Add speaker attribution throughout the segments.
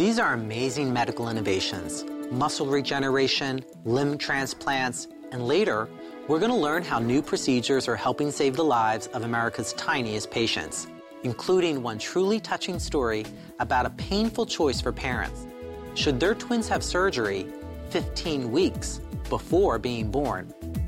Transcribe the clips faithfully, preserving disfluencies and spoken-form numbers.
Speaker 1: These are amazing medical innovations, muscle regeneration, limb transplants, and later, we're going to learn how new procedures are helping save the lives of America's tiniest patients, including one truly touching story about a painful choice for parents. Should their twins have surgery fifteen weeks before being born?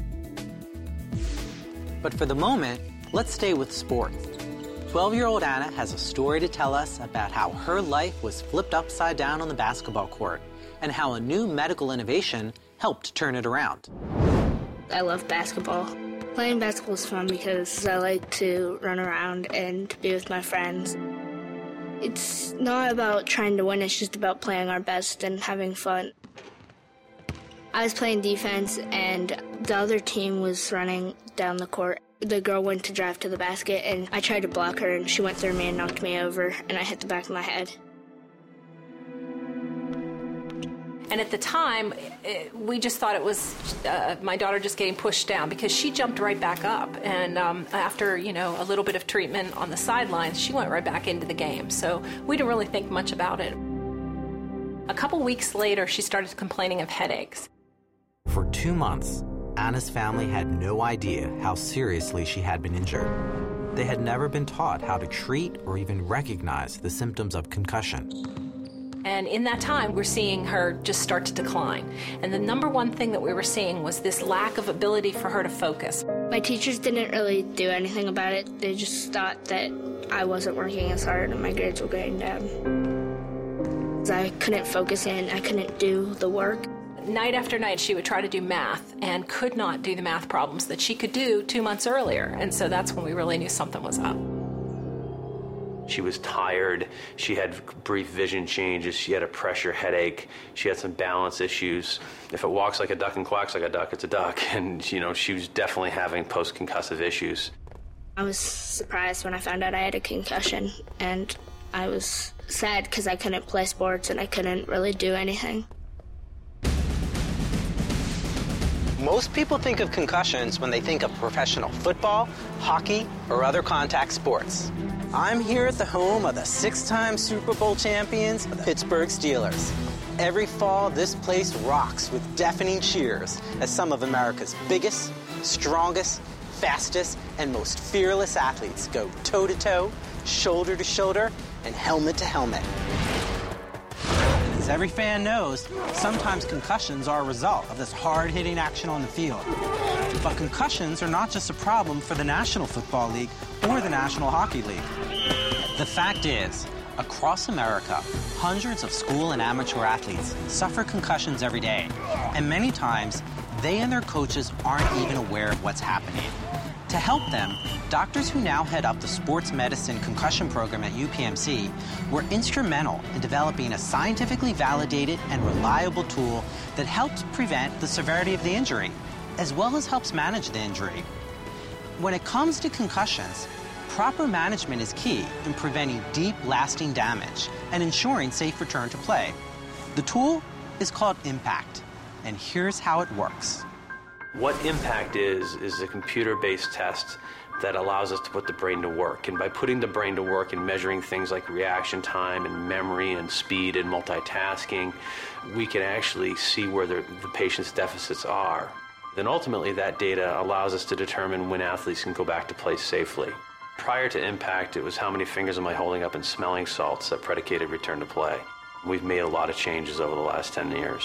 Speaker 1: But for the moment, let's stay with sports. twelve-year-old Anna has a story to tell us about how her life was flipped upside down on the basketball court and how a new medical innovation helped turn it around.
Speaker 2: I love basketball. Playing basketball is fun because I like to run around and be with my friends. It's not about trying to win, it's just about playing our best and having fun. I was playing defense and the other team was running down the court. The girl went to drive to the basket and I tried to block her and she went through me and knocked me over and I hit the back of my head.
Speaker 3: And at the time, it, we just thought it was uh, my daughter just getting pushed down because she jumped right back up. And um, after, you know, a little bit of treatment on the sidelines, she went right back into the game. So we didn't really think much about it. A couple weeks later, she started complaining of headaches.
Speaker 1: For two months, Anna's family had no idea how seriously she had been injured. They had never been taught how to treat or even recognize the symptoms of concussion.
Speaker 3: And in that time, we're seeing her just start to decline. And the number one thing that we were seeing was this lack of ability for her to focus.
Speaker 2: My teachers didn't really do anything about it. They just thought that I wasn't working as hard and my grades were going down. I couldn't focus in, I couldn't do the work.
Speaker 3: Night after night, she would try to do math and could not do the math problems that she could do two months earlier. And so that's when we really knew something was up.
Speaker 4: She was tired, she had brief vision changes, she had a pressure headache, she had some balance issues. If it walks like a duck and quacks like a duck, it's a duck. And, you know, she was definitely having post-concussive issues.
Speaker 2: I was surprised when I found out I had a concussion, and I was sad because I couldn't play sports and I couldn't really do anything.
Speaker 1: Most people think of concussions when they think of professional football, hockey, or other contact sports. I'm here at the home of the six-time Super Bowl champions, the Pittsburgh Steelers. Every fall, this place rocks with deafening cheers as some of America's biggest, strongest, fastest, and most fearless athletes go toe-to-toe, shoulder-to-shoulder, and helmet-to-helmet. As every fan knows, sometimes concussions are a result of this hard-hitting action on the field. But concussions are not just a problem for the National Football League or the National Hockey League. The fact is, across America, hundreds of school and amateur athletes suffer concussions every day, and many times, they and their coaches aren't even aware of what's happening. To help them, doctors who now head up the sports medicine concussion program at U P M C were instrumental in developing a scientifically validated and reliable tool that helps prevent the severity of the injury, as well as helps manage the injury. When it comes to concussions, proper management is key in preventing deep, lasting damage and ensuring safe return to play. The tool is called IMPACT, and here's how it works.
Speaker 4: What IMPACT is, is a computer-based test that allows us to put the brain to work. And by putting the brain to work and measuring things like reaction time and memory and speed and multitasking, we can actually see where the, the patient's deficits are. Then ultimately that data allows us to determine when athletes can go back to play safely. Prior to IMPACT, it was how many fingers am I holding up and smelling salts that predicated return to play. We've made a lot of changes over the last ten years.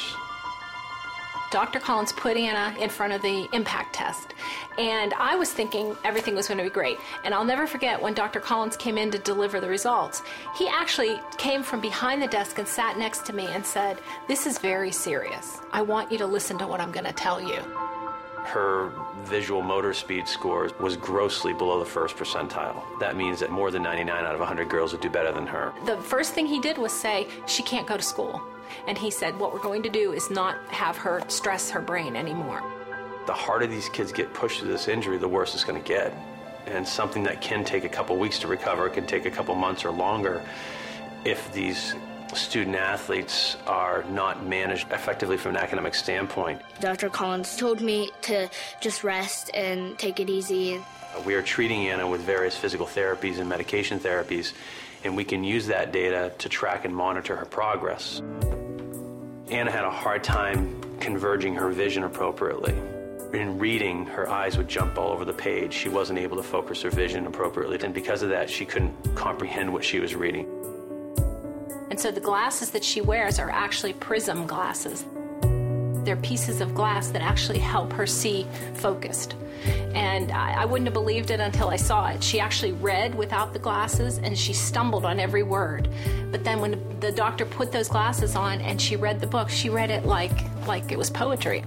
Speaker 3: Doctor Collins put Anna in front of the IMPACT test, and I was thinking everything was going to be great. And I'll never forget when Doctor Collins came in to deliver the results. He actually came from behind the desk and sat next to me and said, "This is very serious. I want you to listen to what I'm going to tell you."
Speaker 4: Her visual motor speed score was grossly below the first percentile. That means that more than ninety-nine out of one hundred girls would do better than her.
Speaker 3: The first thing he did was say, "She can't go to school." And he said, what we're going to do is not have her stress her brain anymore.
Speaker 4: The harder these kids get pushed through this injury, the worse it's going to get. And something that can take a couple weeks to recover can take a couple months or longer if these student athletes are not managed effectively from an academic standpoint.
Speaker 2: Doctor Collins told me to just rest and take it easy.
Speaker 4: We are treating Anna with various physical therapies and medication therapies, and we can use that data to track and monitor her progress. Anna had a hard time converging her vision appropriately. In reading, her eyes would jump all over the page. She wasn't able to focus her vision appropriately, and because of that, she couldn't comprehend what she was reading.
Speaker 3: And so the glasses that she wears are actually prism glasses. They're pieces of glass that actually help her see focused. And I, I wouldn't have believed it until I saw it. She actually read without the glasses, and she stumbled on every word. But then when the doctor put those glasses on and she read the book, she read it like, like it was poetry.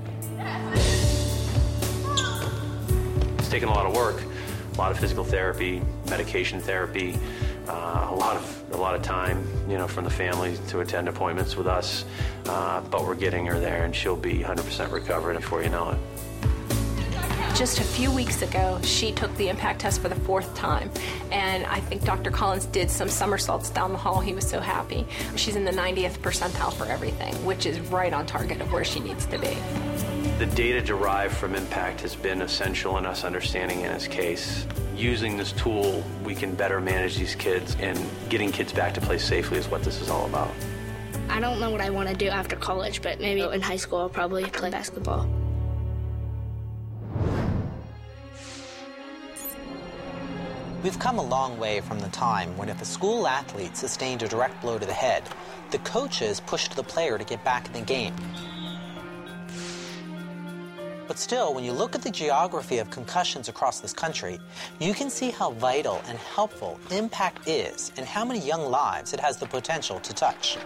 Speaker 4: It's taken a lot of work, a lot of physical therapy, medication therapy, uh, a lot of a lot of time, you know, from the family to attend appointments with us. Uh, but we're getting her there, and she'll be one hundred percent recovered before you know it.
Speaker 3: Just a few weeks ago, she took the impact test for the fourth time, and I think Doctor Collins did some somersaults down the hall. He was so happy. She's in the ninetieth percentile for everything, which is right on target of where she needs to be.
Speaker 4: The data derived from impact has been essential in us understanding Anna's case. Using this tool, we can better manage these kids, and getting kids back to play safely is what this is all about.
Speaker 2: I don't know what I want to do after college, but maybe in high school I'll probably play basketball.
Speaker 5: We've come a long way from the time when if a school athlete sustained a direct blow to the head, the coaches pushed the player to get back in the game. But still, when you look at the geography of concussions across this country, you can see how vital and helpful impact is and how many young lives it has the potential to touch.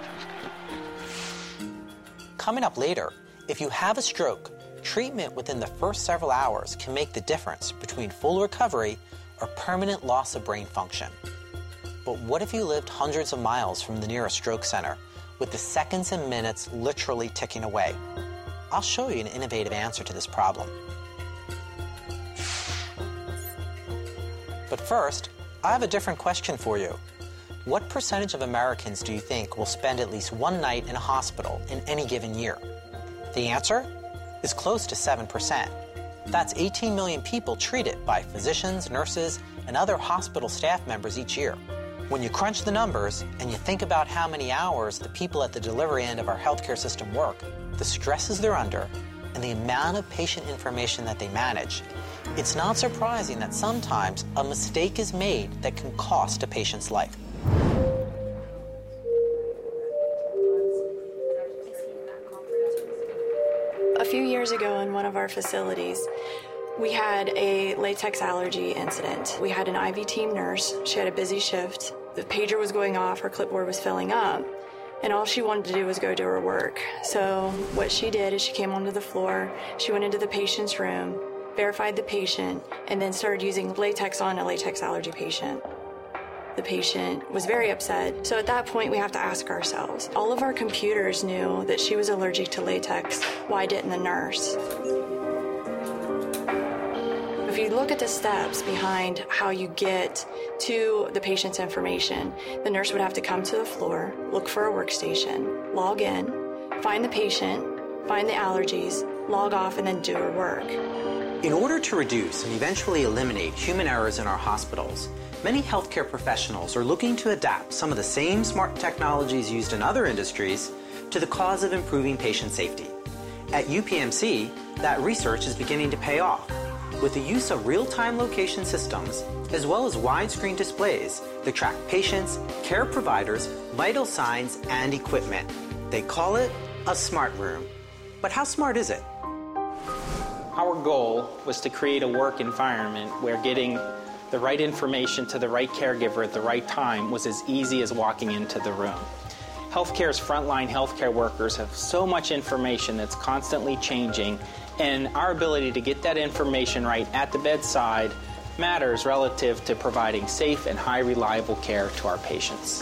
Speaker 5: Coming up later, if you have a stroke, treatment within the first several hours can make the difference between full recovery or permanent loss of brain function. But what if you lived hundreds of miles from the nearest stroke center, with the seconds and minutes literally ticking away? I'll show you an innovative answer to this problem. But first, I have a different question for you. What percentage of Americans do you think will spend at least one night in a hospital in any given year? The answer is close to seven percent. That's eighteen million people treated by physicians, nurses, and other hospital staff members each year. When you crunch the numbers and you think about how many hours the people at the delivery end of our healthcare system work, the stresses they're under, and the amount of patient information that they manage, it's not surprising that sometimes a mistake is made that can cost a patient's life.
Speaker 6: A few years ago in one of our facilities, we had a latex allergy incident. We had an I V team nurse. She had a busy shift. The pager was going off, her clipboard was filling up, and all she wanted to do was go do her work. So what she did is she came onto the floor, she went into the patient's room, verified the patient, and then started using latex on a latex allergy patient. The patient was very upset. So at that point, we have to ask ourselves, all of our computers knew that she was allergic to latex. Why didn't the nurse? If you look at the steps behind how you get to the patient's information, the nurse would have to come to the floor, look for a workstation, log in, find the patient, find the allergies, log off, and then do her work.
Speaker 5: In order to reduce and eventually eliminate human errors in our hospitals, many healthcare professionals are looking to adapt some of the same smart technologies used in other industries to the cause of improving patient safety. At U P M C, that research is beginning to pay off, with the use of real-time location systems, as well as widescreen displays that track patients, care providers, vital signs, and equipment. They call it a smart room. But how smart is it?
Speaker 7: Our goal was to create a work environment where getting the right information to the right caregiver at the right time was as easy as walking into the room. Healthcare's frontline healthcare workers have so much information that's constantly changing, and our ability to get that information right at the bedside matters relative to providing safe and high reliable care to our patients.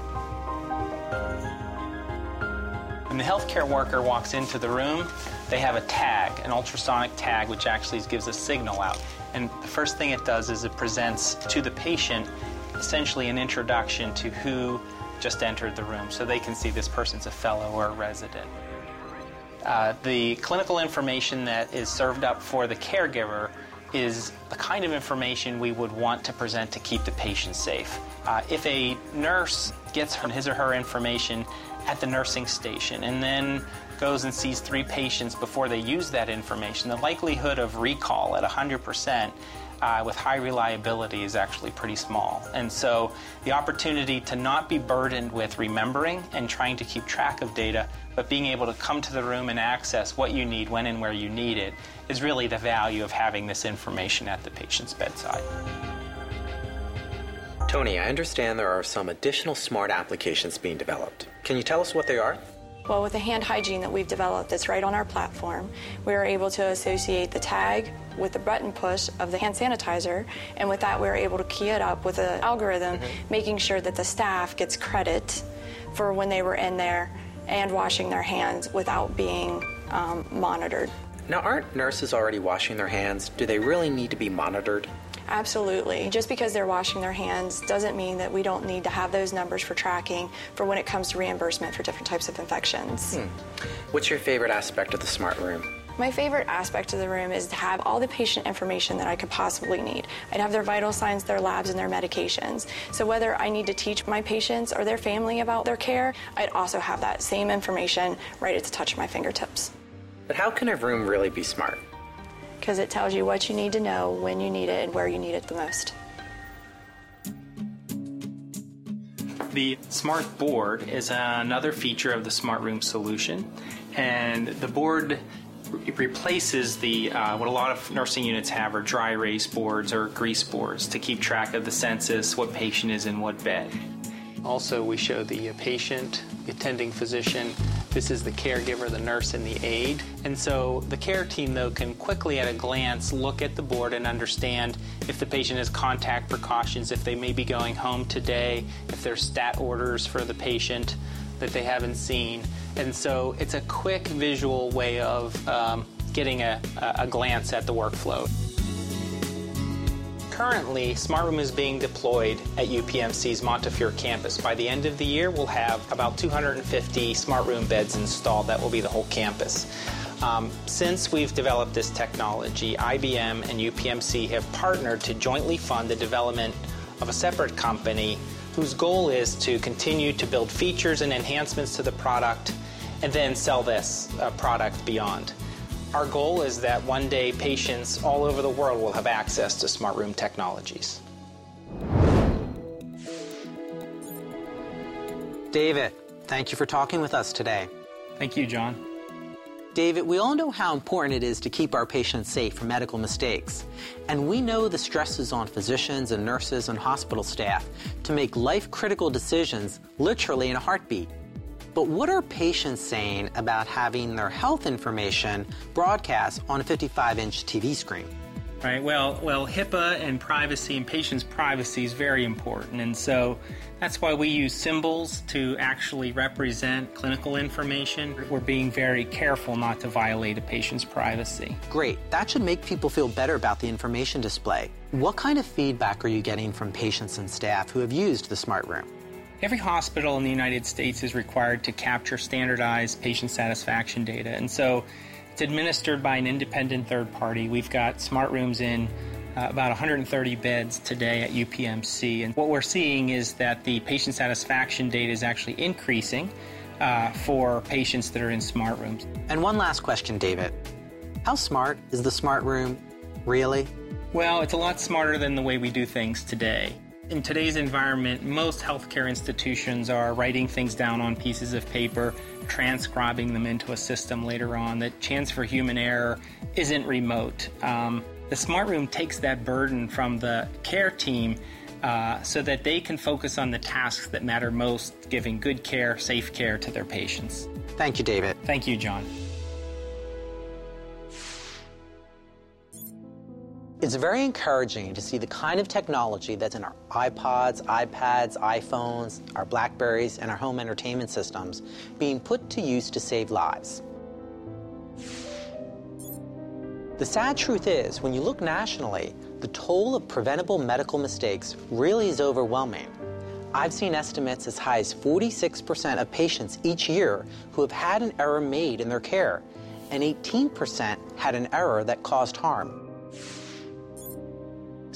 Speaker 7: When the healthcare worker walks into the room, they have a tag, an ultrasonic tag, which actually gives a signal out. And the first thing it does is it presents to the patient essentially an introduction to who just entered the room, so they can see this person's a fellow or a resident. Uh, the clinical information that is served up for the caregiver is the kind of information we would want to present to keep the patient safe. Uh, if a nurse gets her, his or her information at the nursing station and then goes and sees three patients before they use that information, the likelihood of recall at one hundred percent uh, with high reliability is actually pretty small. And so the opportunity to not be burdened with remembering and trying to keep track of data, but being able to come to the room and access what you need when and where you need it is really the value of having this information at the patient's bedside.
Speaker 5: Tony, I understand there are some additional smart applications being developed. Can you tell us what they are?
Speaker 6: Well, with the hand hygiene that we've developed that's right on our platform, we are able to associate the tag with the button push of the hand sanitizer, and with that we're able to key it up with an algorithm, mm-hmm. making sure that the staff gets credit for when they were in there and washing their hands without being um, monitored.
Speaker 5: Now, aren't nurses already washing their hands? Do they really need to be monitored?
Speaker 6: Absolutely. Just because they're washing their hands doesn't mean that we don't need to have those numbers for tracking for when it comes to reimbursement for different types of infections.
Speaker 5: Hmm. What's your favorite aspect of the smart room?
Speaker 6: My favorite aspect of the room is to have all the patient information that I could possibly need. I'd have their vital signs, their labs, and their medications. So whether I need to teach my patients or their family about their care, I'd also have that same information right at the touch of my fingertips.
Speaker 5: But how can a room really be smart?
Speaker 6: Because it tells you what you need to know, when you need it, and where you need it the most.
Speaker 7: The Smart Board is another feature of the Smart Room solution, and the board re- replaces the uh, what a lot of nursing units have are dry erase boards or grease boards to keep track of the census, what patient is in what bed. Also, we show the patient, the attending physician. This is the caregiver, the nurse, and the aide. And so the care team, though, can quickly at a glance look at the board and understand if the patient has contact precautions, if they may be going home today, if there's stat orders for the patient that they haven't seen. And so it's a quick visual way of um, getting a, a glance at the workflow. Currently, Smart Room is being deployed at U P M C's Montefiore campus. By the end of the year, we'll have about two hundred fifty Smart Room beds installed. That will be the whole campus. Um, since we've developed this technology, I B M and U P M C have partnered to jointly fund the development of a separate company whose goal is to continue to build features and enhancements to the product and then sell this uh, product beyond. Our goal is that one day patients all over the world will have access to Smart Room technologies.
Speaker 5: David, thank you for talking with us today.
Speaker 7: Thank you, John.
Speaker 5: David, we all know how important it is to keep our patients safe from medical mistakes. And we know the stresses on physicians and nurses and hospital staff to make life-critical decisions literally in a heartbeat. But what are patients saying about having their health information broadcast on a fifty-five inch T V screen?
Speaker 7: Right. Well, well, HIPAA and privacy and patients' privacy is very important, and so that's why we use symbols to actually represent clinical information. We're being very careful not to violate a patient's privacy.
Speaker 5: Great. That should make people feel better about the information display. What kind of feedback are you getting from patients and staff who have used the Smart Room?
Speaker 7: Every hospital in the United States is required to capture standardized patient satisfaction data, and so it's administered by an independent third party. We've got Smart Rooms in uh, about one hundred thirty beds today at U P M C, and what we're seeing is that the patient satisfaction data is actually increasing uh, for patients that are in Smart Rooms.
Speaker 5: And one last question, David. How smart is the Smart Room, really?
Speaker 7: Well, it's a lot smarter than the way we do things today. In today's environment, most healthcare institutions are writing things down on pieces of paper, transcribing them into a system later on. The chance for human error isn't remote. Um, the Smart Room takes that burden from the care team uh, so that they can focus on the tasks that matter most, giving good care, safe care to their patients.
Speaker 5: Thank you, David.
Speaker 7: Thank you, John.
Speaker 5: It's very encouraging to see the kind of technology that's in our iPods, iPads, iPhones, our Blackberries, and our home entertainment systems being put to use to save lives. The sad truth is, when you look nationally, the toll of preventable medical mistakes really is overwhelming. I've seen estimates as high as forty-six percent of patients each year who have had an error made in their care, and eighteen percent had an error that caused harm.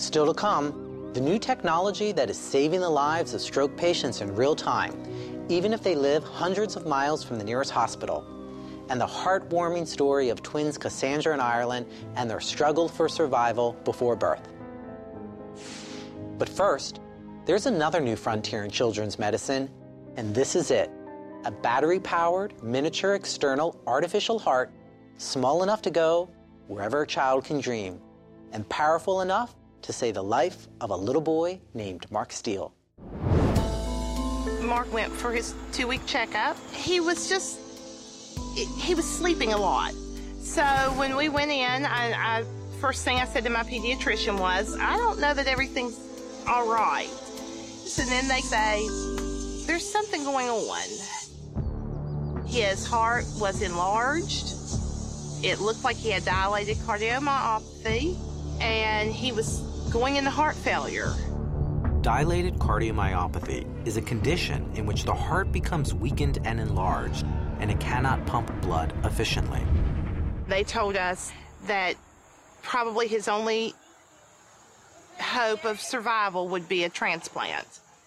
Speaker 5: Still to come, the new technology that is saving the lives of stroke patients in real time, even if they live hundreds of miles from the nearest hospital, and the heartwarming story of twins Cassandra and Ireland and their struggle for survival before birth. But first, there's another new frontier in children's medicine, and this is it. A battery-powered, miniature external artificial heart, small enough to go wherever a child can dream, and powerful enough to save the life of a little boy named Mark Steele.
Speaker 8: Mark went for his two-week checkup. He was just, he was sleeping a lot. So when we went in, I, I first thing I said to my pediatrician was, I don't know that everything's all right. And then they say, there's something going on. His heart was enlarged. It looked like he had dilated cardiomyopathy, and he was going into heart failure.
Speaker 5: Dilated cardiomyopathy is a condition in which the heart becomes weakened and enlarged, and it cannot pump blood efficiently.
Speaker 8: They told us that probably his only hope of survival would be a transplant.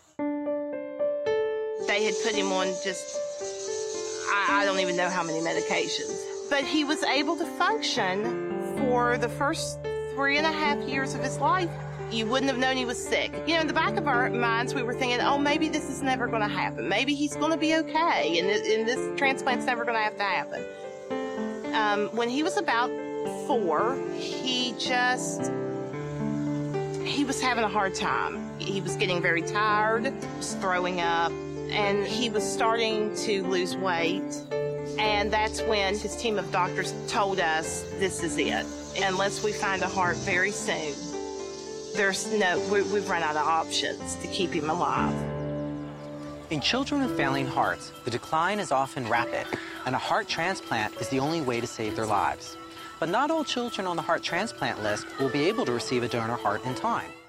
Speaker 8: They had put him on just, I, I don't even know how many medications. But he was able to function for the first three and a half years of his life. You wouldn't have known he was sick. You know, in the back of our minds, we were thinking, oh, maybe this is never going to happen. Maybe he's going to be okay, and, th- and this transplant's never going to have to happen. Um, when he was about four, he just, he was having a hard time. He was getting very tired, was throwing up, and he was starting to lose weight. And that's when his team of doctors told us, this is it. Unless we find a heart very soon, there's no, we, we've run out of options to keep him alive.
Speaker 5: In children with failing hearts, the decline is often rapid, and a heart transplant is the only way to save their lives. But not all children on the heart transplant list will be able to receive a donor heart in time.